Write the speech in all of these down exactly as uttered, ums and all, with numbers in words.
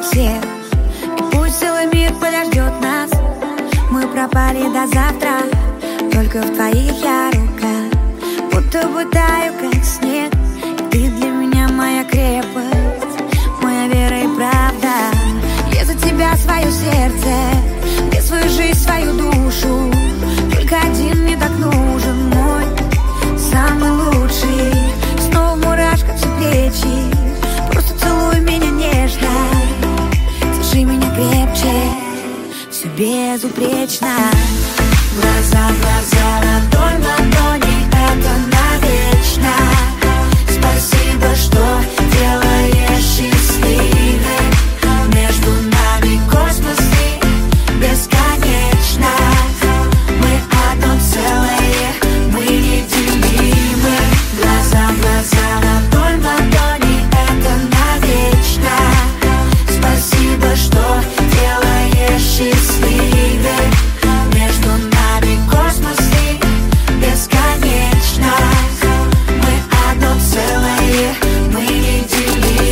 всех. И пусть целый мир подождет нас, мы пропали до завтра, только в твоих я руках. Будто бы таю, как снег, и ты для меня моя крепость, моя вера и правда. Я за тебя свое сердце, я свою жизнь, свою душу. Только один мне так нужен, мой самый лучший. Снова в мурашках все плечи, просто целуй меня нежно, держи меня крепче, все безупречно. Глаза в глаза, ладонь в ладони, это навечно. Спасибо, что делаешь счастливой. Между нами космос и бесконечно. Мы одно целое, мы неделимы. Глаза в глаза, ладонь в ладони, это навечно. Спасибо, что делаешь счастливой. Между нами космос и бесконечно. Мы одно целое, мы неделимы.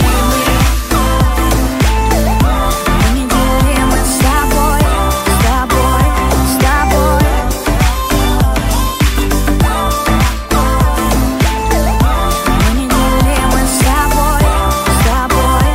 Мы неделимы с тобой, с тобой, с тобой. Мы неделимы с тобой, с тобой,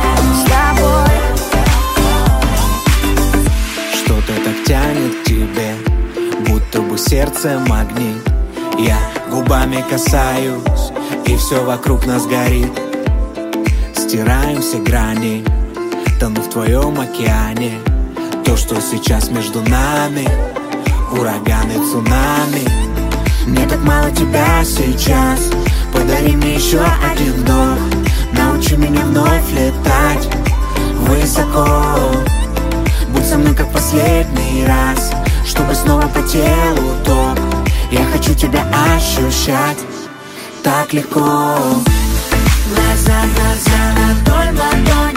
с тобой. Что-то так тянет к тебе, будто бы сердце магнит. Я губами касаюсь, и все вокруг нас горит. Стираем все грани, тону в твоем океане. То, что сейчас между нами, ураганы, цунами. Мне так мало тебя сейчас, подари мне еще один вдох. Научи меня вновь летать высоко. Будь со мной как последний раз, чтобы снова по телу ток. Я хочу тебя ощущать так легко. Глаза в глаза, ладонь в ладонь.